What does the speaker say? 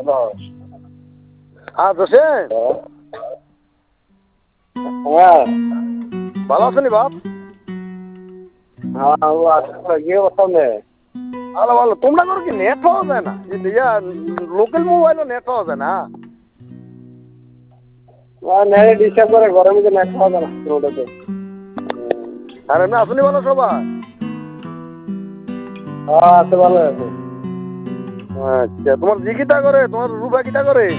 Hello. হ্যাঁ জোসেন, হ্যাঁ ভালো আছেন বাপ? হ্যাঁ ও আসলে কি অবস্থা নেই? ভালো ভালো। তোমরা করে কি নেট পাওয়া যায় না? লোকাল মোবাইলও নেট পাওয়া যায় না? নেটে ডিস্টার্ব করে, ঘরের মধ্যে নেট পাওয়া যায় না রোডেতে। আরে না, আসনি ভালো সবাই? হ্যাঁ আছে, ভালো আছে। আচ্ছা, তোমার জি কিটা করে, তোমার রূপা কিটা করে?